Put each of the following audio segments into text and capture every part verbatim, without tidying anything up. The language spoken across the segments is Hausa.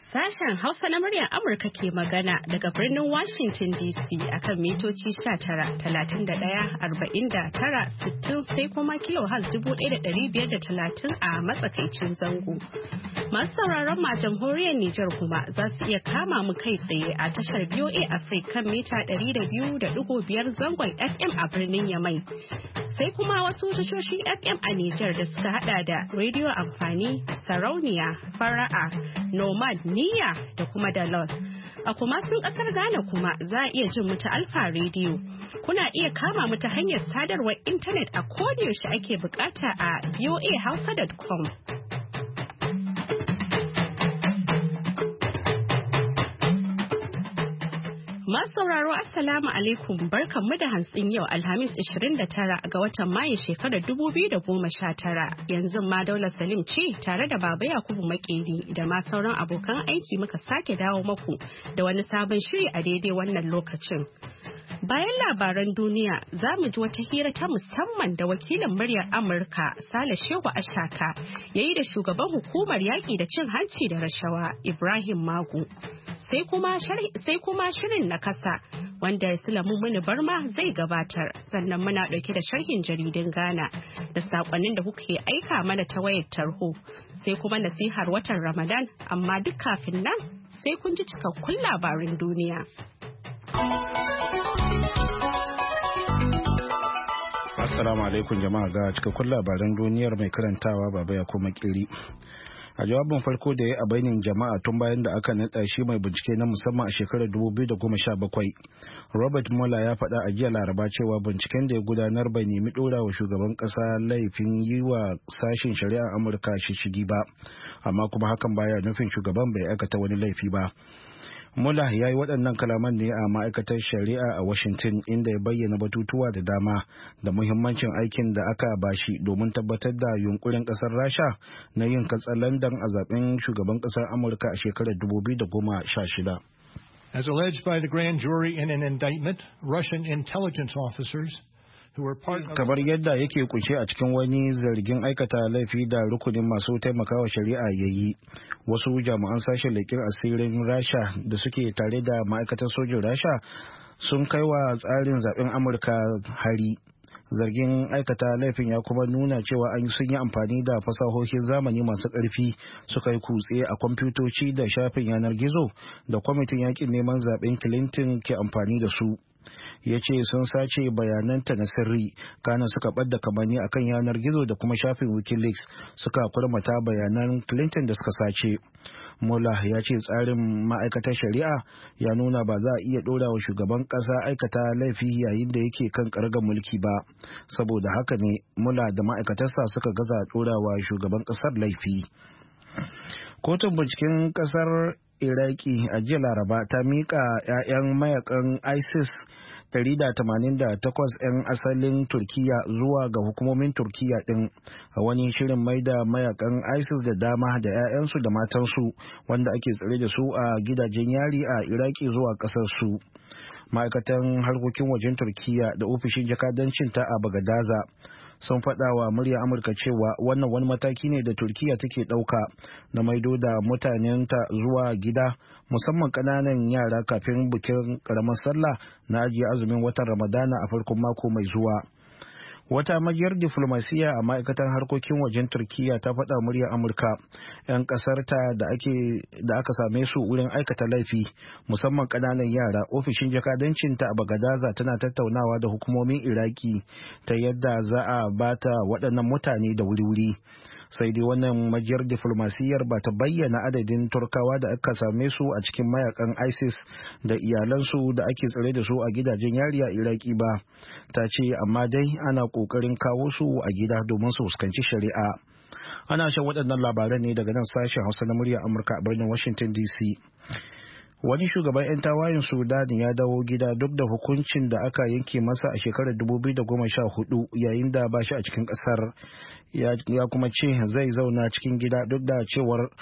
Sashen Hausa na muryar Amurka ke magana daga birnin Washington D C akan mitoci sha tara, talatin da ɗaya, arba'in da tara, sittin sai kuma kilohertz dubu ɗaya da ɗari biyar da talatin a matsakaicin zango. Masu sauraron ma jamhuriyar Nijar kuma za su iya kama mu kai tsaye a tashar V O A Africa kan mita ɗari da biyu da ɗigo biyar zangon F M a birnin Yamai. Sai kuma wasu tashoshin F M a Nijar da suka hada da rediyo amfani, sarauniya, fara'a, nomad, niyya da kuma dalos. A kuma sun kasar Ghana kuma za a iya jin mu ta Alfa rediyo. Kuna iya kama mu ta hanyar sadarwar intanet a kodayaushe ake bukata a voa hausa dot com. Masu sauraro Assalamu alaikum barkanmu da hantsin yau Alhamis ishirin da tara ga watan Mayu shekarar dubu biyu da goma sha tara. Yanzu ma Daula Salim ce tare da Baba Yakubu Makeri da ma sauran abokan aiki muka sake dawo maku da wani sabon shiri a daidai wannan lokacin. Bayan labaran duniya za mu ji wata hira ta musamman da wakilin muryar Amurka Sale Shehu Ashaka ya yi da shugaban hukumar yaƙi da cin hanci da rashawa Ibrahim Magu. Sai kuma shirin na kasa wanda Sulamu Muni Barma zai gabatar, sannan muna ɗauke da sharhin jaridun Ghana da saƙonnin da kuke aika mana ta wayar tarho, sai kuma nasihar watan Ramadan, amma duk kafin nan sai kun ji cikakkun labarin duniya. Assalamu alaikum jama'a ga cikakkun labaran duniyar mai karantawa Baba ya kuma kiri. A jawabin farko da ya a bainin jama'a tun bayan da aka naɗa shi mai bincike na musamman a shekarar dubu biyu da goma sha bakwai, Robert Mueller ya faɗa a jiya Laraba cewa binciken da ya gudanar bai nemi ɗora wa shugaban ƙasa laifin yi wa sashen shari'ar Amurka shishigi ba, amma kuma hakan baya nufin shugaban bai aikata wani laifi ba. Mueller ya yi waɗannan kalaman ne a ma'aikatar shari'a a Washington, inda ya bayyana batutuwa da dama da muhimmancin aikin da aka bashi domin tabbatar da yunkurin ƙasar Rasha na yin katsalandan a zaben shugaban ƙasar Amurka a shekarar dubu biyu da goma sha shida. As alleged by the grand jury in an indictment, Russian intelligence officers kamar yadda yake kunshe a cikin wani zargin aikata laifi da rukunin masu taimakawa shari'a ya yi, wasu jami'an sashen leƙen asirin Rasha da suke tare da ma'aikatar sojin Rasha sun kai wa tsarin zaben Amurka hari. Zargin aikata laifin ya kuma nuna cewa an sun yi amfani da fasahohin zamani masu ƙarfi suka yi kutse a kwamfutoci da shafin yanar gizo da kwamitin yakin neman zaben Clinton ke amfani da su. Ya ce sun sace bayananta na sirri, kana suka ɓadda kamanni akan yanar gizo da kuma shafin Wikileaks suka kurmata bayanan Clinton da suka sace. Mueller ya ce tsarin ma'aikatar shari'a ya nuna ba za a iya ɗora wa shugaban ƙasa aikata laifi yayin da yake kan ƙargar mulki ba, saboda haka ne Mueller da ma'aikatarsa suka gaza ɗora wa shugaban ƙasar laifi. Kotun binciken ƙasar Iraki a jiya Laraba ta miƙa 'ya'yan mayakan ISIS ɗari da tamanin da takwas 'yan asalin Turkiya zuwa ga hukumomin Turkiya ɗin a wani shirin mai da mayakan ISIS da dama da 'ya'yansu da matansu wanda ake tsare da su a gidajen yari a Iraki zuwa ƙasar su. Ma'aikatan harkokin wajen Turkiya da ofishin jakadancin ta a Bagadaza sun faɗa wa murya Amurka cewa wannan wani mataki ne da Turkiya take ɗauka na maido da mutanenta zuwa gida, musamman ƙananan yara kafin bikin ƙaramar sallah na ajiye azumin watan Ramadana a farkon mako mai zuwa. Wata majiyar diflomasiya a ma'aikatan harkokin wajen Turkiya ta faɗa muryar Amurka 'yan ƙasarta da da aka same su wurin aikata laifi, musamman ƙananan yara. Ofishin jakadancinta a Bagadaza tana tattaunawa da hukumomin Iraki ta yadda za a bata waɗannan mutane da wuri-wuri. Sai dai wannan majiyar diflomasiyar ba ta bayyana adadin Turkawa da aka same su a cikin mayakan ISIS da iyalansu da ake tsare da su a gidajen yari a Iraki ba. Ta ce amma dai ana ƙoƙarin kawo su a gida domin su fuskanci shari'a. Ana shan waɗannan labaran ne daga nan sashen Hausa na muryar Amurka a birnin Washington D C. Wani shugaban 'yan tawayen Sudan ya dawo gida duk da hukuncin da aka yanke masa a shekarar dubu biyu da goma sha hudu yayin da ba shi a cikin ƙasar. Ya kuma ce zai zauna cikin gida duk da cewar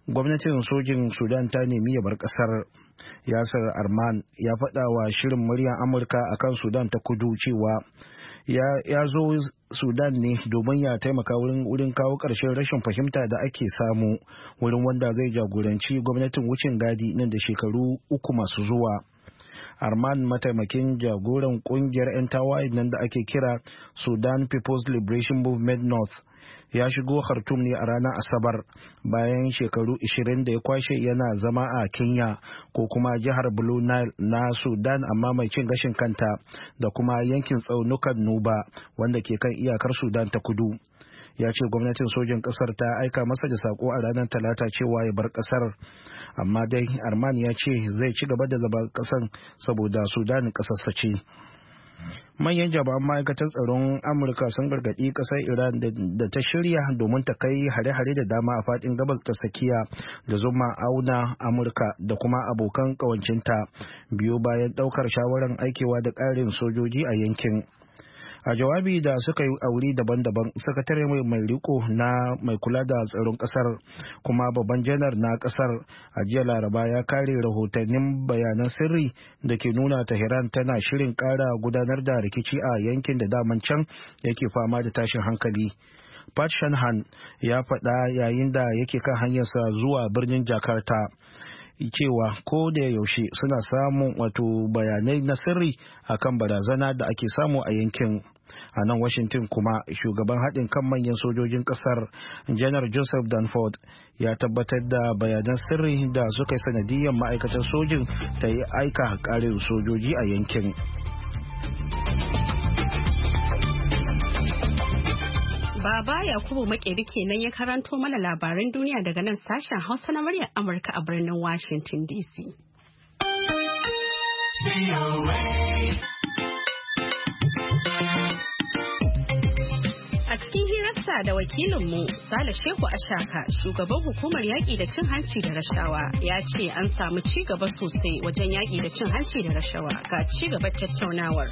gwamnatin sojin Sudan ta nemi ya bar kasar. Yasir Arman ya faɗa wa shirin muryar Amurka akan Sudan ta kudu cewa ya zo Sudan ne domin ya taimaka wurin kawo ƙarshen rashin fahimta da ake samu wurin wanda zai jagoranci gwamnatin wucin gadi nan da shekaru uku masu zuwa. Arman, mataimakin jagoran kungiyar 'yan tawaye nan da ake kira Sudan People's Liberation Movement North, ya shigo Khartoum ne a ranar Asabar bayan shekaru ishirin da ya kwashe yana zama a Kenya ko kuma jihar Blue Nile na Sudan amma mai cin gashin kanta da kuma yankin tsaunukan Nuba wanda ke kan iyakar Sudan ta kudu. Ya ce gwamnatin sojin kasar ta aika masa da sako a ranar Talata cewa ya bar kasar, amma dai Arman ya ce zai ci gaba da zama kasan saboda Sudan kasarsa ce. Manyan jami'an ma'aikatar tsaron Amurka sun gargaɗi ƙasar Iran da ta shirya domin ta kai hare-hare da dama a faɗin gabas ta tsakiya da zuma auna Amurka da kuma abokan ƙawancinta biyu bayan ɗaukar shawarar aikewa da ƙarin sojoji a yankin. A jawabi da suka yi a wuri daban-daban, sakatare mai riko na mai kula da tsaron kasar kuma babban janar na kasar a jiya Laraba ya kare rahotannin bayanan sirri da ke nuna Tehran tana shirin kara gudanar da rikici a yankin da daman can yake fama da tashin hankali. Pat Shanahan ya faɗa yayin da yake kan hanyarsa zuwa birnin Jakarta cewa ko da yaushe suna samun wato bayanai na sirri akan barazana da ake samu a yankin. A nan Washington kuma shugaban haɗin kan manyan sojojin ƙasar janar Joseph Dunford ya tabbatar da bayanan sirri da suka yi sanadiyyar ma'aikatar sojin ta yi aika ƙarin sojoji a yankin. Baba Yakubu Makeri kenan ya karanto mana labaran duniya daga nan sashen Hausa na muryar Amurka a birnin Washington D C. A cikin hirarsa da wakilinmu Sale Shehu Ashaka, shugaban hukumar yaƙi da cin hanci da rashawa, ya ce an samu ci gaba sosai wajen yaƙi da cin hanci da rashawa. Ga ci gaban tattaunawar.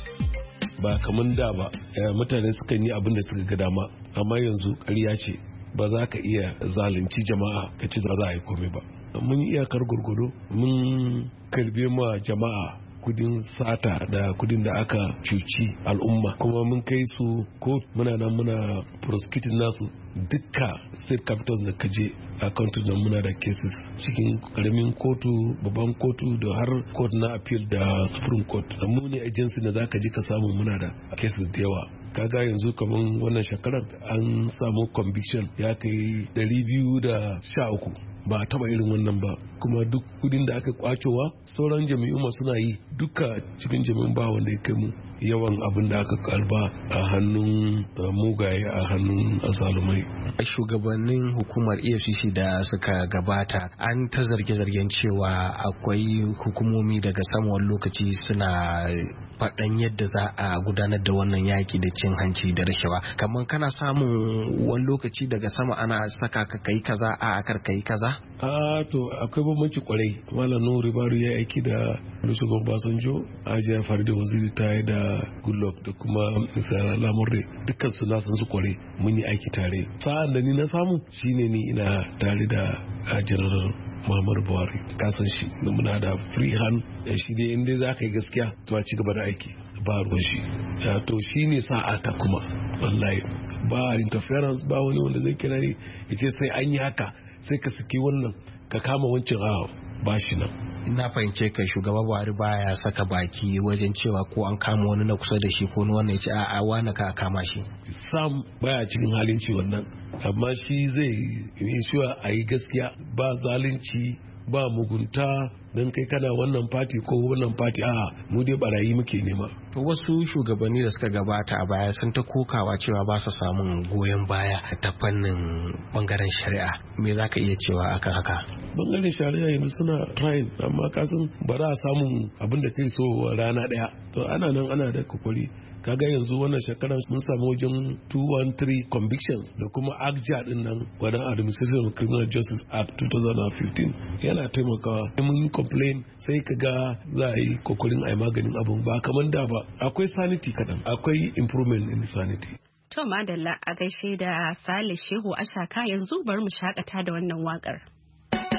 Ba kamar da ba, mutane sukan yi abin da suka ga dama, amma yanzu ƙarya ce. Ba za ka iya zalunci jama'a ka ci za a yi komai ba. Mun yi iyakar gurgudu, mun karbe ma jama'a kudin sata da kudin da aka cuci al'umma, kuma mun kai su ko muna nan muna prosecuting nasu dukka state capitals da kaje a country nan muna da cases cikin karamin kotu, babban kotu da har court na appeal da supreme court. Mu ne agency da zaka je ka samu muna da cases da yawa. Kaga yanzu kaman wannan shekarar an samu conviction ya kai ɗari biyu da sha uku. Ba a taba irin wannan ba, kuma duk kudin da aka kwacewa sauran jami'u ma suna yi, duka cikin jami'un ba wanda ya kai mu yawan abin da aka kalba a hannun mugaye, a hannun azalumai. Shugabannin hukumar E F C C da suka gabata an ta zarge-zargen cewa akwai hukumomi daga samuwar lokaci suna faɗan yadda za a gudanar da wannan yaki da cin hanci da rashawa. Kamar kana samun wani lokaci daga sama ana saka ka kai kaza a akar kai kaza? A to akwai bambanci kwarai. Malam Nuhu Baru ya aiki da shugaban Basanjo, Hajiya Farida Waziri ta yi da Goodluck da kuma Mr. Lamurde, dukkan su na san su kwarai, mun yi aiki tare. Sa'an da ni na samu shine ni ina tare da General Muhammadu Buhari, kasan shi da muna da free hand da shi dai inda za ka yi gaskiya to a ci gaba da aiki ba ruwan shi. To shi ne sa'ata kuma wallahi ba interference, ba wani wanda zai kira ni ya ce sai an yi haka sai ka saki wannan ka kama wancan, a ba shi nan. Na fahimce ka shugaba Buhari baya saka baki wajen cewa ko an kama wani na kusa da shi ko wani ya ce a wani ka kama shi. Sam baya cikin halin ci wannan, amma shi zai yi shuwa a yi gaskiya, ba zalunci ba mugunta don kai kana wannan fati ko wannan fati, a mu dai barayi muke nema. To wasu shugabanni da suka gabata a baya sun ta kokawa cewa ba su samun goyon baya ta fannin bangaren shari'a, me za ka iya cewa akan haka? Bangaren shari'a yanzu suna trying, amma kasan ba za a samu abin da kai so rana daya. To ana nan ana da kokari. Kaga yanzu wannan shekarar mun samu wajen two one three convictions da kuma A G J A din nan, wadan Administration of Criminal Justice Act twenty fifteen yana taimakawa. Mun yi complain sai ka ga za a yi kokarin a yi maganin abun, ba kamar da ba. Akwai sanity kadan, akwai improvement in sanity. To madalla, a gaishe da Sale Shehu Ashaka, yanzu bari mu shakata da wannan wakar.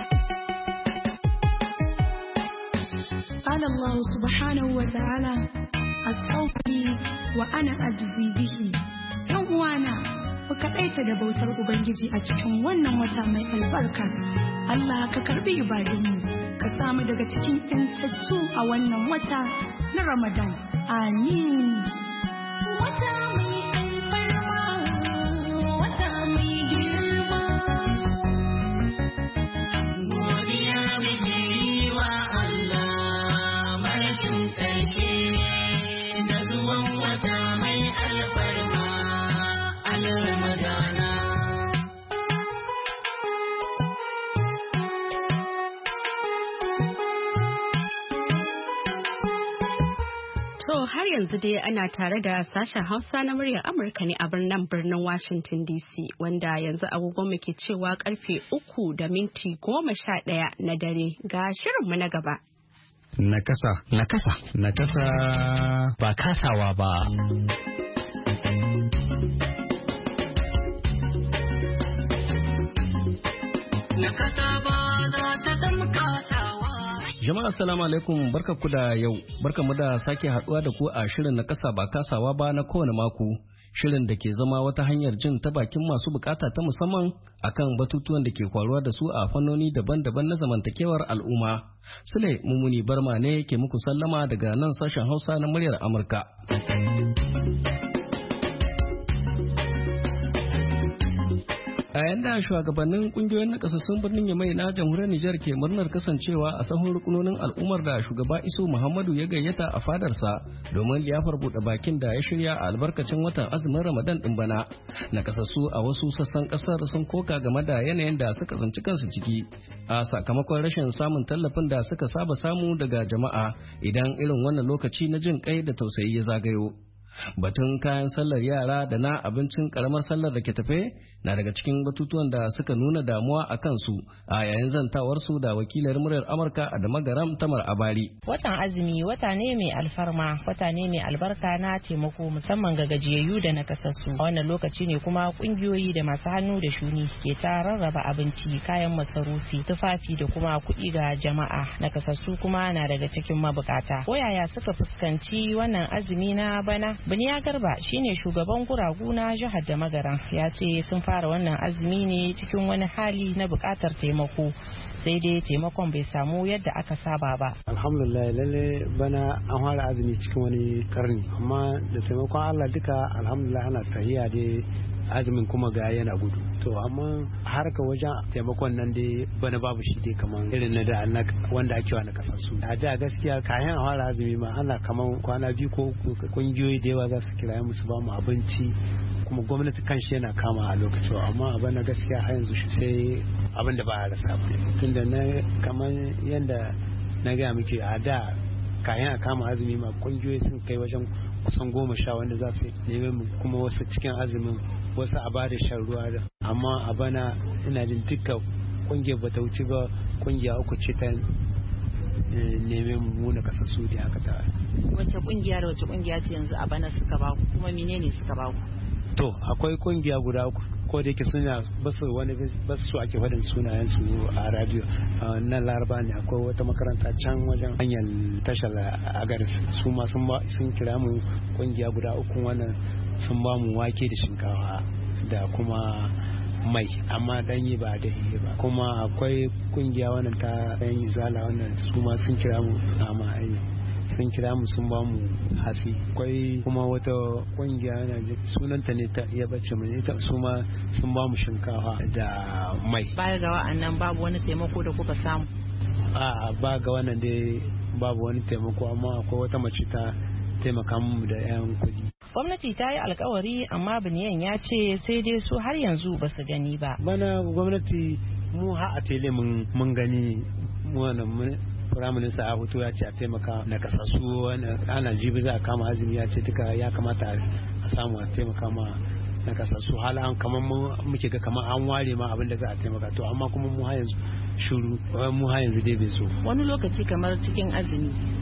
qala Allah subhanahu wa ta'ala as-sawfi wa ana ajzi bihi. Yan uwana, ku kaɗaita da bautar Ubangiji a cikin wannan wata mai albarka. Allah ka karbi ibadunmu, ka samu daga cikin ‘yantattu a wannan wata na Ramadan. Amin. Wata mai alfarma, wata mai girma. Godiya muke yi wa Allah marashin ƙarshe da zuwan wata mai alfarma. To har yanzu dai ana tare da sashen Hausa na muryar Amurka ne a birnin birnin Washington D C, wanda yanzu agogon muke cewa karfe uku da minti goma sha ɗaya na dare. Ga shirinmu na gaba. Nakasa. Nakasa. Nakasa. Ba kasawa ba. Jama'a assalamu alaikum, barkanku da yau, barkanmu da sake haduwa da ku a shirin na kasa ba kasawa ba na kowane mako, shirin da ke zama wata hanyar jin ta bakin masu bukata ta musamman akan batutuwan da ke faruwa da su a fannoni daban-daban na zamantakewar al'umma. Sule Mumuni Barma ne ke muku sallama daga nan sashen Hausa na muryar Amurka. A yanda shugabannin kungiyoyin nakasassun birnin Yamai na jamhuriyar Nijar ke murnar kasancewa a sahun rukunonin al'ummar da shugaba Isu Muhammadu ya gayyata a fadarsa domin liyafar buɗe bakin da ya shirya a albarkacin watan azumin Ramadan din bana. Nakasassu a wasu sassan kasar sun koka game da yanayin da suka tsinci kansu ciki a sakamakon rashin samun tallafin da suka saba samu daga jama'a idan irin wannan lokaci na jin kai da tausayi ya zagayo. Batun kayan sallar yara da na abincin karamar sallar da ke tafe na daga cikin batutuwan da suka nuna damuwa a kansu a yayin zantawarsu da wakilar muryar Amurka a Damagaram Tamar Abari. Watan azumi wata ne mai alfarma, wata ne mai albarka na taimako musamman ga gajiyayyu da nakasassu. A wannan lokaci ne kuma kungiyoyi da masu hannu da shuni ke ta rarraba abinci, kayan masarufi, tufafi da kuma kuɗi ga jama'a. Nakasassu kuma na daga cikin mabukata. Ko yaya suka fuskanci wannan azumi na bana? Buniya Garba shine shugaban guragu na jihar Damagaram, ya ce sun fara wannan azumi ne cikin wani hali na bukatar taimako, sai dai taimakon bai samu yadda aka saba ba. Alhamdulillah, lalle bana an fara azumi cikin wani karni, amma da taimakon Allah duka alhamdulillah ana tahiya dai azumin kuma ga yana gudu. To amma harka wajen taimakon nan dai bana babu shi dai kaman irin na da wanda ake wa na kasassu. A da gaskiya kayan a fara azumi ma ana kaman kwana biyu ko kungiyoyi da yawa za su kira mu su ba mu abinci, kuma gwamnati kanshi yana kama a lokacin, amma a bana gaskiya har yanzu sai abin da ba a rasa ba. Tunda na kaman yanda na gaya muke a da kayan a kama azumi ma kungiyoyi sun kai wajen kusan goma sha wanda za su neme mu, kuma wasu cikin azumin wasu a bada shan ruwa da, amma a bana ina jin duka kungiyar bata wuce ba kungiya uku ce ta neme mu na kasassu da haka ta. Wace kungiya da wace kungiya ce yanzu a bana suka ba ku, kuma menene suka ba ku? To akwai kungiya guda uku, ko da yake suna basu wani basu ake faɗin sunayen su a radio nan Laraba ne. Akwai wata makaranta can wajen hanyar tashar Agaris, su ma sun kira mu kungiya guda uku, wannan sun ba mu wake da shinkafa da kuma mai, amma danyi ba da ba. Kuma akwai kungiya wannan ta yan izala, wannan su ma sun kira mu nama ai sun kira mu sun ba mu hatsi. Akwai kuma wata kungiya yana sunanta ne ta iya bace mu, ita su ma sun ba mu shinkafa da mai. Baya ga wa'annan babu wani taimako da kuka samu? A ba ga wannan dai babu wani taimako, amma akwai wata mace ta taimaka mu da yan kuɗi. Gwamnati ta yi alkawari, amma Biniyan ya ce sai dai su har yanzu ba su gani ba. Bana gwamnati mu ha a tele mun gani wannan firaminista a hoto ya ce a taimaka na kasassu, ana jibi za a kama azumi, ya ce duka ya kamata a samu a taimaka ma na kasassu. Hala an kamar muke ga kamar an ware ma abin da za a taimaka, to amma kuma mu har yanzu shuru, mu har yanzu dai bai so. Wani lokaci kamar cikin azumi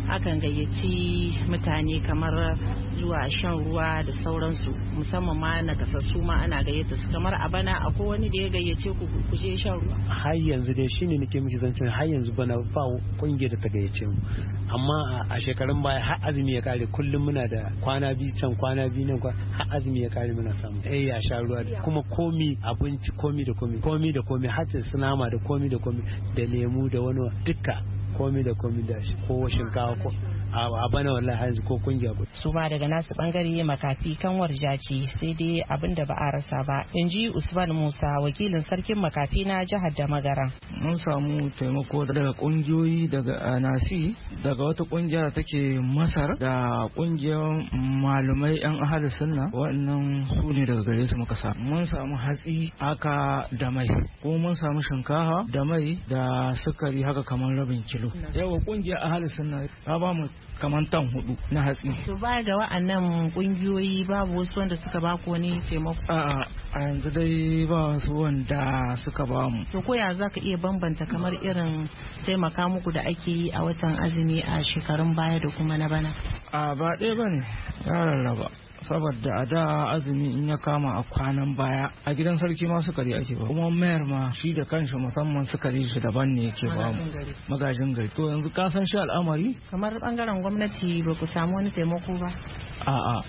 akan gayyaci mutane kamar zuwa shan ruwa da sauransu, musamman ma na kasassu ma ana gayyata su. Kamar a bana akwai wani da ya gayyace ku ku je shan ruwa? Har yanzu dai shine nake miki zancen, har yanzu bana ba kungiyar da ta gayyace mu, amma a shekarun baya har azumi ya kare kullum muna da kwana biyu can kwana biyu nan, har azumi ya kare muna samu eh ya sha ruwa kuma komi abinci komi da komi komi da komi har da nama da komi da komi da lemu da wani duka komi da komi da shi ko shinkawa ko a bana wallahi yanzu ko kungiya ba. Su ba daga nasu bangare makafi kanwar jaci sai dai abin da ba a rasa ba, in ji Usman Musa wakilin sarkin makafi na jihar da Magara. Mun samu taimako daga kungiyoyi daga nasi, daga wata kungiya da take Masar, da kungiyar malumai yan ahli sunna, wannan su ne daga gare su muka samu. Mun samu hatsi haka da mai, ko mun samu shinkafa da mai da sukari haka kamar rabin kilo. Yawa kungiyar ahli sunna ta ba mu kamar tan hudu na hatsi. To baya ga wa'annan kungiyoyi babu wasu wanda suka ba ku wani taimako? A'a, a yanzu dai ba wasu wanda suka ba mu. To ko ya zaka iya bambanta kamar irin taimaka muku da ake yi a watan azumi a shekarun baya da kuma na bana? A ba ɗaya bane, ya rarraba. Saboda a da azumi in ya kama a kwanan baya a gidan sarki ma sukari ake ba, kuma mayar ma shi da kanshi musamman sukari shi daban ne yake ba mu magajin gari. To yanzu ka san shi al'amari kamar bangaren gwamnati ba ku samu wani taimako ba? A'a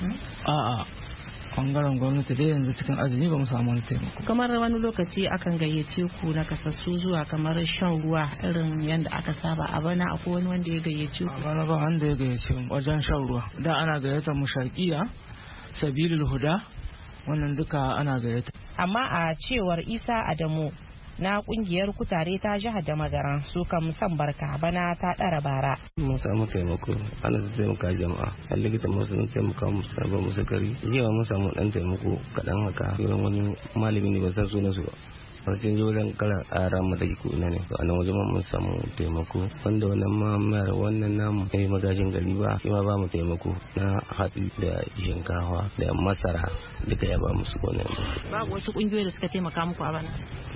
a'a bangaren gwamnati dai yanzu cikin azumi ba mu samu wani taimako. Kamar wani lokaci akan gayyace ku na kasassu zuwa kamar shan ruwa irin yadda aka saba, a bana akwai wani wanda ya gayyace ku? A bana ba wanda ya gayyace mu wajen shan ruwa. Da ana gayyata mu Sharqiya, Sabilul Huda, wannan duka ana gayyata. Amma a cewar Isa Adamu na kungiyar kutare ta jihar da Magara, su kan san barka bana ta dara bara. Mun samu taimako, ana ta taimaka jama'a, a likita masu sun taimaka musu sabon musakari. Jiya mun samu dan taimako kaɗan haka, wurin wani malami ne ba san sunan su ba. Wajen wajen kala a rama da iko ina ne, to a nan wajen mun samu taimako, wanda wannan ma mayar wannan namu ne magajin gari ba, shi ma ba mu taimako na hatsi da shinkafa da masara duka ya ba musu wannan. Babu wasu kungiyoyi da suka taimaka muku a bana?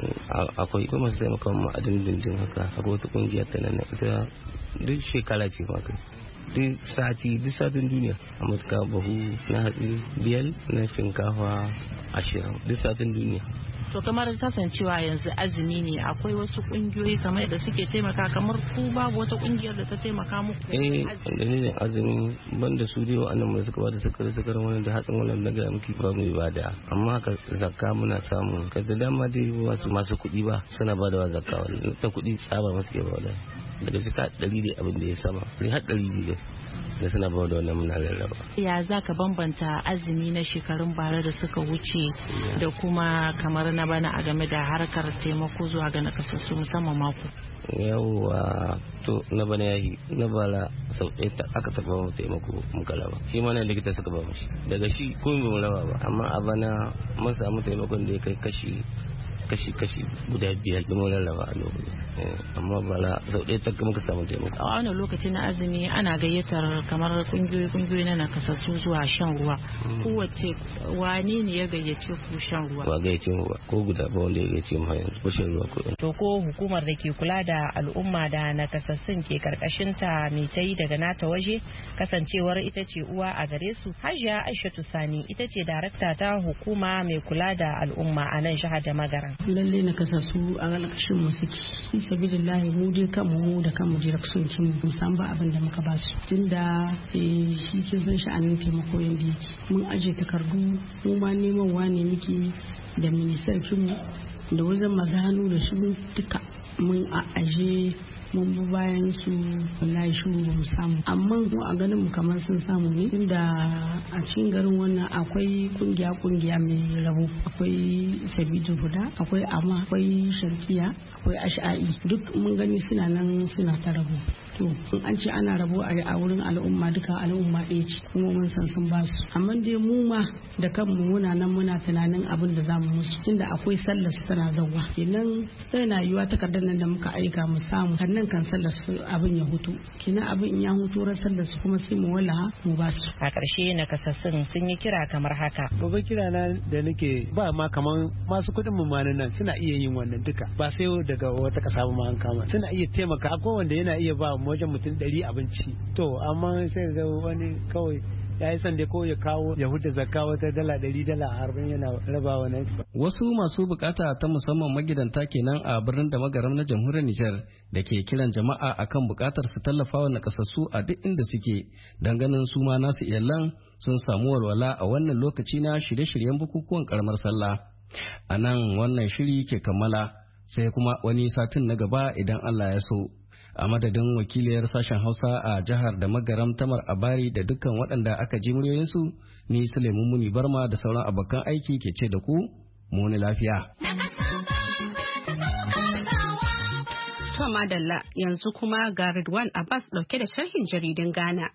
Akwai kuma masu taimaka mu a dindindin haka, akwai wata kungiya ta nan ita duk shekara ce ma kai. Duk sati duk satin duniya a matuka bahu na hatsi biyar na shinkafa ashirin duk satin duniya. To kamar kasancewa yanzu azumi ne, akwai wasu kungiyoyi kamar da suke taimaka, kamar ku babu wata kungiyar da ta taimaka muku? Eh, dalilin azumi banda su dai wa'annan mai suka bada sukari sukari wani da hatsin wannan na gaya miki ba mu ba da, amma haka zakka muna samu ka da dama dai wasu masu kuɗi ba suna ba da zakka wani ta kuɗi tsaba masu ke ba da daga shika ɗari da abin da ya sama sai har ɗari biyu da suna ba da wannan muna rarraba. Ya za ka bambanta azumi na shekarun bara da suka wuce da kuma kamar na bana a game da harkar taimako zuwa ga nakasassu musamman mako? Yawwa to na bana yayi na bala sau ɗaya aka taɓa mu taimako mun kala ba, shi ma na likita suka ba mu shi daga shi ko mu raba ba, amma a bana mun samu taimakon da ya kai kashi kashi kashi guda biyar da mun rarraba a lokacin, amma bala sau ɗaya ta muka samu taimako. A wannan lokacin na azumi ana gayyatar kamar kungiyoyi kungiyoyi na nakasassu zuwa shan ruwa, kowace wane ne ya gayyace ku shan ruwa? Ba gayyace mu ba ko guda ba wanda ya gayyace mu yanzu ko shan ruwa ko. To ko hukumar da ke kula da al'umma da nakasassun ke karkashin ta me ta yi daga nata waje, kasancewar ita ce uwa a gare su? Hajiya Aishatu Sani ita ce darakta ta hukuma mai kula da al'umma a nan jihar da Magara. Lalle nakasassu a ƙarƙashin mu suke, sabilillahi mu dai kanmu mu da kanmu jira sun kin mu san ba abin da muka ba su, tunda shi kin san sha'anin taimako yanda yake mun aje takardu mu ma neman wane muke da ministan mu da wajen masu hannu da su duka mun a aje mun bi bayan su, wallahi shuru ba mu samu, amma mu a ganin mu kamar sun samu ne, tunda a cikin garin wannan akwai kungiya kungiya mai rabo, akwai Sabidu Huda, akwai Ama, akwai Sharqiya, akwai Ash'a'i, duk mun gani suna nan suna ta rabo. To in an ce ana rabo a wurin al'umma duka al'umma ɗaya ce, kuma mun san sun ba su, amma dai mu ma da kanmu muna nan muna tunanin abin da zamu musu, tunda akwai sallar su tana zawwa, kenan sai na yiwa takardar nan da muka aika mu samu nan kan sallar su abin ya hutu kina abin ya hutu ran sallar su kuma sai mu wala mu ba su. A ƙarshe nakasassun sun yi kira kamar haka. Babban kira na da nake ba ma kaman masu kuɗin mu ma nan suna iya yin wannan duka ba sai daga wata ƙasa ba ma an kama suna iya taimaka akwai wanda yana iya ba wajen mutum ɗari abinci to amma sai ga wani kawai ya yi sanda ko ya kawo ya huda zakka wata dala ɗari dala arba'in yana rabawa na. Wasu masu bukata ta musamman magidanta kenan a birnin da magaram na jamhuriyar Nijar da ke kiran jama'a akan bukatar su tallafa wa nakasassu a duk inda suke don ganin su ma nasu iyalan sun samu walwala a wannan lokaci na shirye-shiryen bukukuwan karamar sallah. A nan wannan shiri ke kammala sai kuma wani satin na gaba idan Allah ya so. A madadin wakiliyar sashen Hausa a jihar da magaram Tamar Abari da dukkan waɗanda aka ji muryoyinsu ni Suleiman Muni Barma da sauran abokan aiki ke ce da ku muni lafiya. To madalla yanzu kuma ga Ridwan Abbas ɗauke da sharhin jaridun Ghana.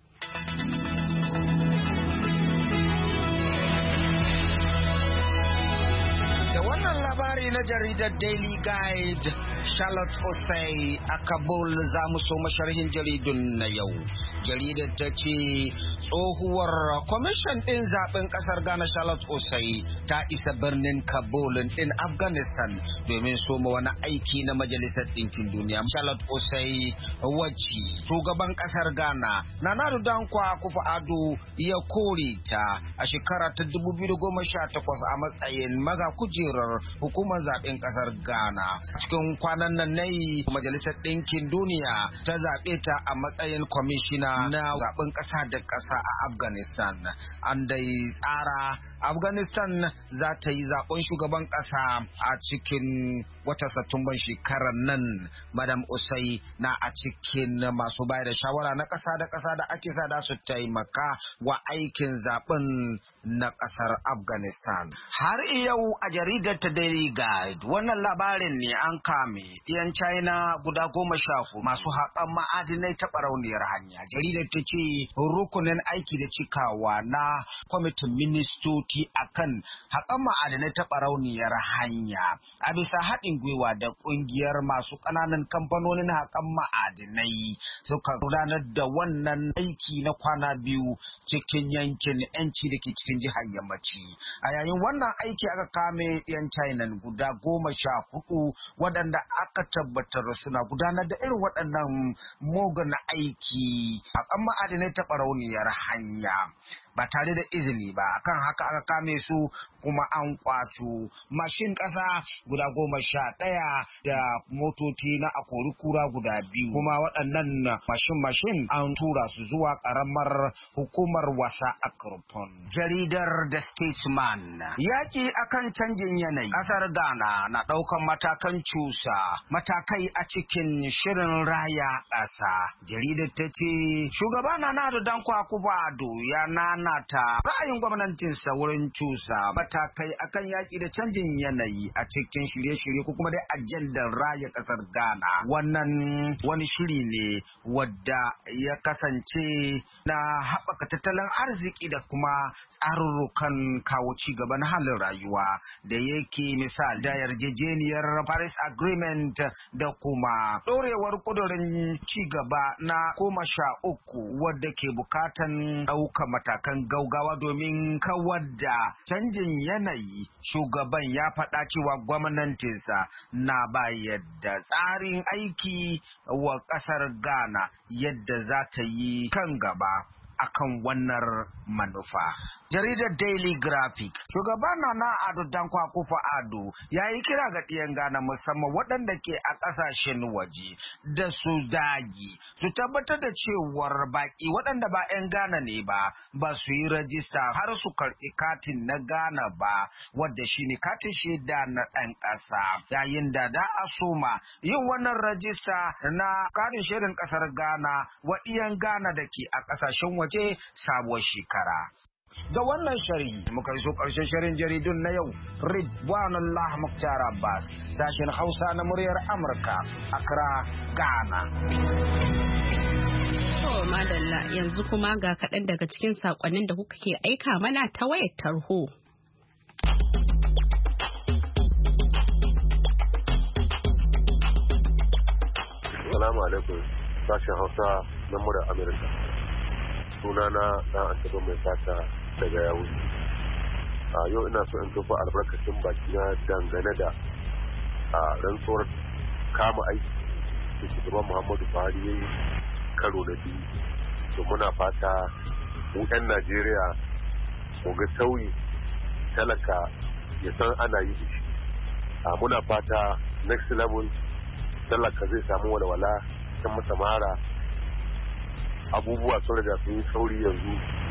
Labari na jaridar Daily Guide, Charlotte Osei a Kabul za mu so masharhin jaridun na yau. Jaridar ta ce tsohuwar kwamishin ɗin zaben ƙasar Ghana Charlotte Osei ta isa birnin Kabul ɗin Afghanistan domin soma wani aiki na Majalisar Ɗinkin Duniya. Charlotte Osei wacce shugaban ƙasar Ghana Nana Addo Dankwa Akufo-Addo ya kore ta a shekara ta dubu biyu da goma sha takwas a matsayin maga kujerar hukumar zaben kasar Ghana. Cikin kwanan nan ne Majalisar Ɗinkin Duniya ta zaɓe ta a matsayin kwamishina na zaben ƙasa da ƙasa a Afghanistan. An dai tsara Afghanistan za ta yi zaben shugaban ƙasa a cikin wata Satumban shekarar nan. Madam Osei na a cikin masu bayar da shawara na ƙasa da ƙasa da ake sa da su taimaka wa aikin zaben na ƙasar Afghanistan. Har yau a jaridar ta Daily Guide wannan labarin ne an kame yan China guda goma sha hudu masu haƙan ma'adinai ta barauniyar hanya. Jaridar ta ce rukunin aiki da cikawa na kwamitin ministoci akan haƙan ma'adinai ta barauniyar hanya a bisa haɗin gwiwa da ƙungiyar masu ƙananan kamfanonin haƙan ma'adinai suka gudanar da wannan aiki na kwana biyu cikin yankin yanci da ke cikin jihar yammaci. A yayin wannan aiki aka kame yan China guda goma sha hudu waɗanda aka tabbatar suna gudanar da irin waɗannan mugun aiki a kan ma'adinai ta barauniyar hanya ba tare da izini ba. Akan haka aka kame su kuma an kwato mashin ƙasa guda goma sha ɗaya da motoci na akori kura guda biyu kuma waɗannan mashin mashin an tura su zuwa ƙaramar hukumar wasa a Kurfon. Jaridar The Statesman yaƙi akan canjin yanayi ƙasar Ghana na ɗaukan matakan cusa matakai a cikin shirin raya ƙasa. Jaridar ta ce shugaba Nana Addo Dankwa Akufo-Addo ya nanata ra'ayin gwamnatinsa wurin cusa matakai akan yaƙi da canjin yanayi a cikin shirye-shirye ko kuma dai ajandar raya ƙasar Ghana. Wannan wani shiri ne wadda ya kasance na haɓaka tattalin arziki da kuma tsarurrukan kawo ci gaba na halin rayuwa da yake misal da yarjejeniyar Paris Agreement da kuma ɗorewar ƙudurin ci gaba na goma sha uku wadda ke bukatan ɗauka matakan gaugawa domin kawar da canjin yanayi. Shugaban ya faɗa cewa gwamnatinsa na bayar da tsarin aiki wa ƙasar Ghana yadda za ta yi kan gaba akan wannan manufa. Jaridar Daily Graphic shugaba Nana Addo Dankwa Akufo-Addo ya yi kira ga ɗiyan Ghana musamman waɗanda ke a ƙasashen waje da su dagi su tabbatar da cewar baƙi waɗanda ba 'yan Ghana ne ba ba su yi rajista har su karɓi katin na Ghana ba wadda shine katin shaida na ɗan ƙasa. Yayin da da a soma yin wannan rajista na katin shaidan ƙasar Ghana wa ɗiyan Ghana da ke a ƙasashen waje waje sabuwar shekara. Da wannan sharhi muka iso ƙarshen shirin jaridun na yau. Ridwanullah Muktar Abbas, sashen Hausa na muryar Amurka, Accra, Ghana. To madalla yanzu kuma ga kaɗan daga cikin saƙonnin da kuka ke aika mana ta wayar tarho. Assalamu alaikum sashen Hausa na murar Amurka. Sunana ɗan Asabe mai fata daga yawu. A yau ina so in tofa albarkacin baki na dangane da a rantsuwar kama aiki da shugaban Muhammadu Buhari ya yi karo da biyu. To muna fata mu 'yan Najeriya mu ga sauyi talaka ya san ana yi shi. A muna fata next level talaka zai samu walwala ta masa mara. Abubuwa sun riga sun yi sauri yanzu,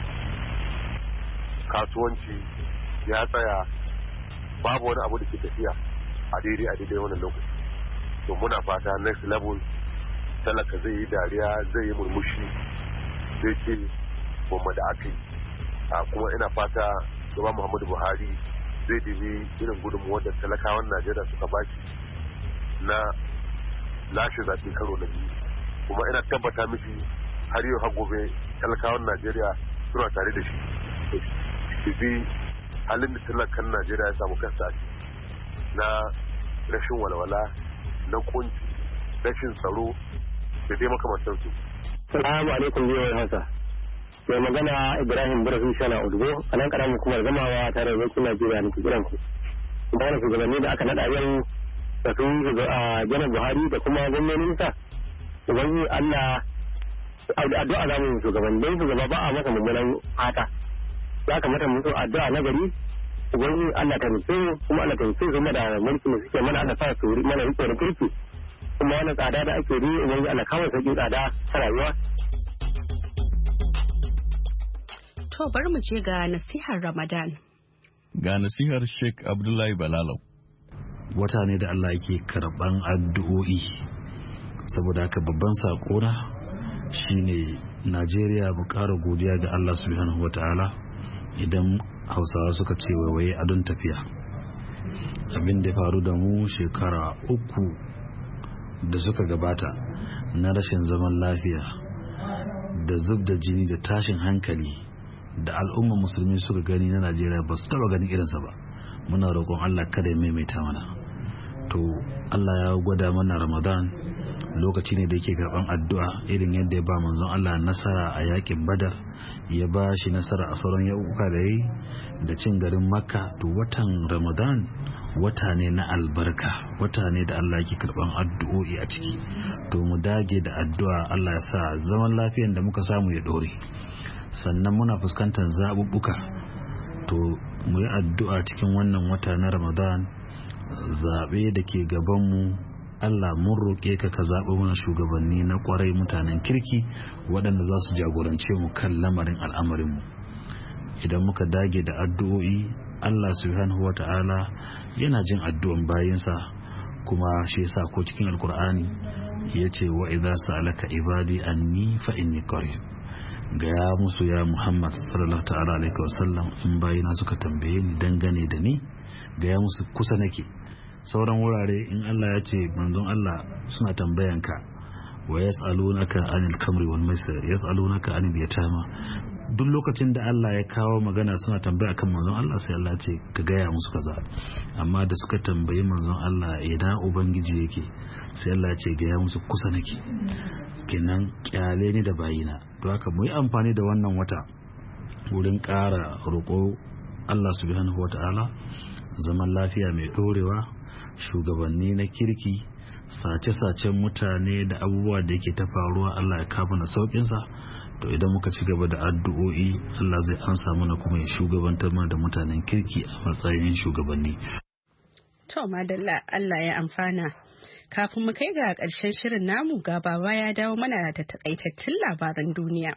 kasuwanci ya tsaya, babu wani abu da ke tafiya a daidai a daidai wannan lokaci. To muna fata next level talaka zai yi dariya, zai yi murmushi, zai ce goma da aka yi. Kuma ina fata gaba Muhammadu Buhari zai dibi irin gudunmuwar da talakawan Najeriya suka bashi na lashe zaɓe karo na biyu. Kuma ina tabbata miki har yau har gobe talakawan Najeriya suna tare da shi. Shi bi halin da talakan Najeriya ya samu kansa na rashin walwala, na kunci, rashin tsaro da dai makamantansu. Salamu alaikum biyu haka. Mai magana Ibrahim Burafi Shana Udugo a nan karamin hukumar gamawa tare da wakil Najeriya da kiran ku. Bayan shugabanni da aka naɗa yau da sun a janar Buhari da kuma gwamnoninsa. Ubangiji Allah addu'a za mu yi shugaban don shugaba ba a masa mummunan fata. Ya kamata mu so addu'a na gari. Ubangiji Allah ta nufi kuma Allah ta nufi kuma da mulki da suke mana Allah sa su mana rike da kirki. Kuma wani tsada da ake yi ubangiji Allah kawai sauƙin tsada ta rayuwa. To bari mu je ga nasihar Ramadan. Ga nasihar Sheikh Abdullahi Balalau. Wata ne da Allah yake karɓan addu'o'i. Saboda haka babban saƙona shine Najeriya mu ƙara godiya ga Allah subhanahu wata'ala idan Hausawa suka ce waiwaye adon tafiya. Abin da ya faru da mu shekara uku da suka gabata na rashin zaman lafiya da zub da jini da tashin hankali da al'ummar musulmi suka gani na Najeriya ba su taba ganin irinsa ba. Muna roƙon Allah kada ya maimaita mana. To Allah ya gwada mana Ramadan lokaci ne da yake karban addu'a irin yadda ya ba manzon Allah nasara a yakin Badar, ya ba shi nasara a sauran yakuka da yi da cin garin Makka. To watan Ramadan wata ne na albarka, wata ne da Allah yake karban addu'o'i a ciki. To mu dage da addu'a Allah ya sa zaman lafiyan da muka samu ya dore. Sannan muna fuskantar zaɓuɓɓuka, to mu yi addu'a cikin wannan wata na Ramadan. Zaɓe da ke gabanmu Allah mun roƙe ka ka zaɓi mana shugabanni na ƙwarai, mutanen kirki waɗanda za su jagorance mu kan lamarin al'amarinmu. Idan muka dage da addu'o'i Allah subhanahu wa ta'ala yana jin addu'an bayinsa, kuma shi yasa ko cikin alkur'ani ya ce wa idza sa'alaka ibadi anni fa inni qarib. Gaya musu ya Muhammad sallallahu ta'ala alaihi wasallam in bayina suka tambaye ni dangane da ni, gaya musu kusa nake. Sauran wurare in Allah ya ce manzon Allah suna tambayanka wa yas'alunaka anil kamri wal maisir yas'alunaka anil yatama. Duk lokacin da Allah ya kawo magana suna tambaya kan manzon Allah sai Allah ya ce ka gaya musu kaza. Amma da suka tambayi manzon Allah ina ubangiji yake sai Allah ya ce gaya musu kusa nake. Kenan kyale ni da bayina. To haka mu yi amfani da wannan wata wurin ƙara roƙo Allah subhanahu wata'ala zaman lafiya mai ɗorewa, shugabanni na kirki, sace-sacen mutane da abubuwa da yake ta faruwa Allah ya kafa na sauƙinsa. To idan muka ci gaba da addu'o'i Allah zai ansa mana kuma ya shugabantar mana da mutanen kirki a matsayin shugabanni. To madalla Allah ya amfana. Kafin mu kai ga ƙarshen shirin namu, ga baba ya dawo mana da takaitattun labaran duniya.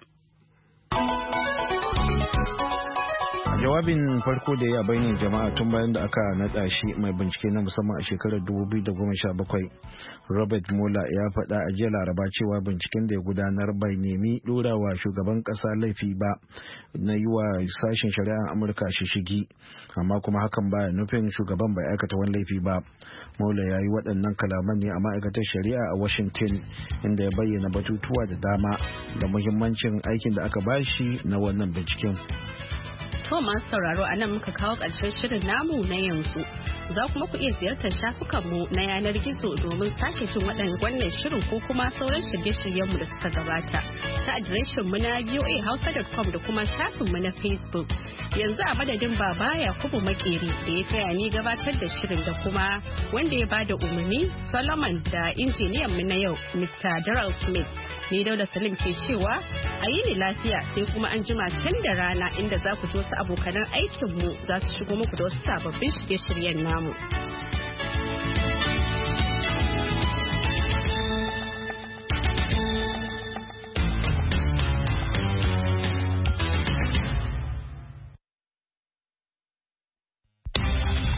Jawabin farko da ya bayyana jama'a tun bayan da aka naɗa shi mai bincike na musamman a shekarar dubu biyu da goma sha bakwai, Robert Mueller ya faɗa a jiya Laraba cewa binciken da ya gudanar bai nemi ɗorawa shugaban ƙasa laifi ba na yi wa sashen shari'ar Amurka shishigi, amma kuma hakan baya nufin shugaban bai aikata wani laifi ba. Mueller ya yi waɗannan kalaman ne a ma'aikatar shari'a a Washington, inda ya bayyana batutuwa da dama da muhimmancin aikin da aka bashi na wannan binciken. To masu sauraro a nan muka kawo ƙarshen shirin namu na yanzu. Za kuma ku iya ziyartar shafukanmu na yanar gizo domin sake jin wannan shirin ko kuma sauran shirye-shiryenmu da suka gabata ta adireshin mu na v o a hausa dot com da kuma shafinmu na Facebook. Yanzu a madadin Baba Yakubu Makeri da ya taya ni gabatar da shirin da kuma wanda ya bada umarni Solomon da injiniyan mu na yau Mister Daryl Smith. Ni Daula Salim ke cewa a yi ni lafiya sai kuma an jima can da rana inda za ku ji wasu abokanan aikinmu za su shigo muku da wasu sababbin shirye-shiryen namu.